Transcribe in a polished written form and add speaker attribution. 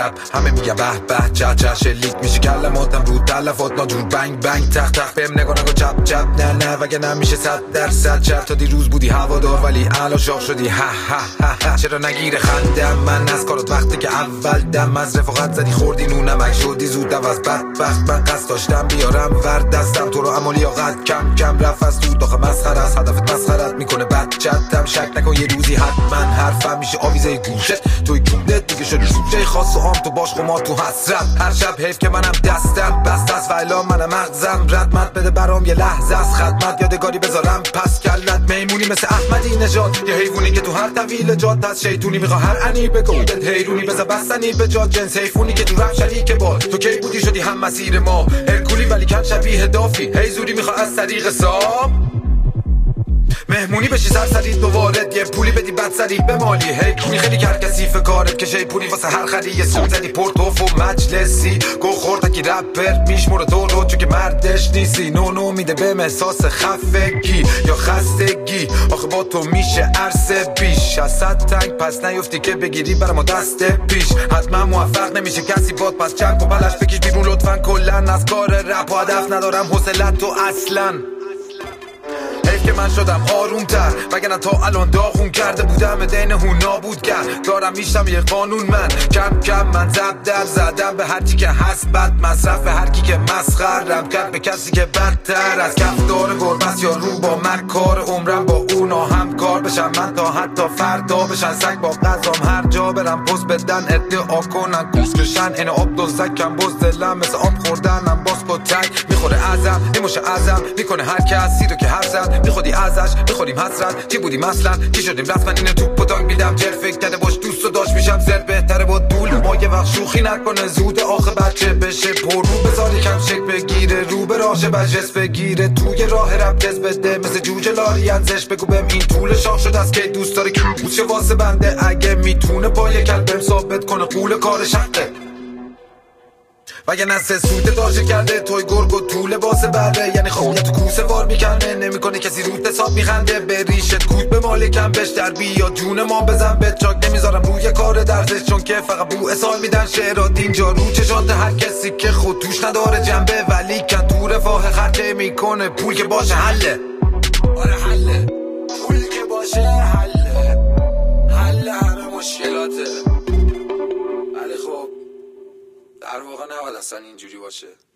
Speaker 1: شب همه میگن به به چه چه شلیک میشه کلماتم رو تلفات ناجور بنگ بنگ تخ تخ بهم نگاه نگاه چپ چپ نه نه وگه نمیشه 100% شب تا دیروز بودی هوادار ولی الان شاخ شدی ها ها ها چرا نگیره خندم من از کارات وقتی که اول دم از رفاقت زدی خوردی نونمک شدی زود عوض بدبخت من قصد داشتم بیارم ورد دستم تو رو عملی آقد کم کم رفت از تو داخل مسخره است هدفت مسخرت میکنه بچتم شک نکن یه روزی حتما حرفم میشه آویزه گوشت توی کودت دیگه شدی سوچه خاص و عام تو باش خمار تو حسرت هر شب حیف که منم دستم بست است و الان منم مغزم ردمت بده برام یه لحظه از خدمت یادگاری بذارم پس کلت میمونی مثل احمدی نژاد یه حیوانی که تو هر طویل جات هست شیطونی میخوا هر انی بگودت حیرونی بذار بستنی به جات جنس حیفونی که تو رفت شریک با تو کی بودی شدی هم مسیر ما هرکولی ولی کم شبیه دافی هی زوری میخوا از طریق سام مهمونی بشی سرسری دوارد یه پولی بدی بعد سری بمالی هی خیلی کرکسیف کارت که شیپونی واسه هر خری یه سوم زدی پورتوف و مجلسی گو خوردکی رپر میشموره تو رو چون که مردش نیستی نو میده بهم احساس خفگی یا خستگی آخه با تو میشه عرصه بیش از 100 تنگ پس نیفتی که بگیری برا ما دست پیش حتما موفق نمیشه کسی باد پس چند و بلش بکش بیرون لطفا کلن از کار رپ و هدف ندارم حوصلت تو اصلا که من شدم آروم تر وگرنه تا الان داغون کرده بودم دین هون نابود کرد دارم میشتم یه قانون من کم کم من زب در زدم به هرچی که هست بد مصرف هر کی که مسخرم کرد به کسی که بدتر از کفتار گربست یا رو با من کار عمرم با اونا همکار بشم من تا حتی فردا بشن سگ با قضام هر جا برم پست بدن ادعا کنن کوس کشن این آب دوزک کم بز دلم مثل آب خوردنم باز با تک میخوره ازم میموشه ازم میکنه هر کسی رو که حرف زد میخودی ازش میخوریم حسرت چی بودیم اصلا چی شدیم رسما اینه توپ و تاک میدم جر فکر کرده باش دوست و داشت میشم زر بهتره با دول ما یه وقت شوخی نکنه زود آخه بچه بشه پر رو بذاری کم شک بگیره رو به راشه بجرس بگیره توی راه رب جز بده مثل جوجه لاری ازش بگو بهم این طول شاخ شد از که دوست داره که موشه واسه بنده اگه میتونه پای کلبم ثابت کنه قول کارش حقه وگه نسه سوده داشته کرده توی گرگ و طول باسه بره یعنی خب تو کوسه وار میکنه نمیکنه کسی روت حساب میخنده به ریشت کود به مالکم بشتر بیا جون ما بزن به چاک نمیذارم روی کار درزش چون که فقط بو اسال میدن شعرات اینجا رو چشات هر کسی که خود توش نداره جنبه ولی کن تو رفاه خرچه میکنه پول که باشه حله آره حله پول که باشه حله حل همه مشکلاته ولی خب در واقع نباید اصلا اینجوری باشه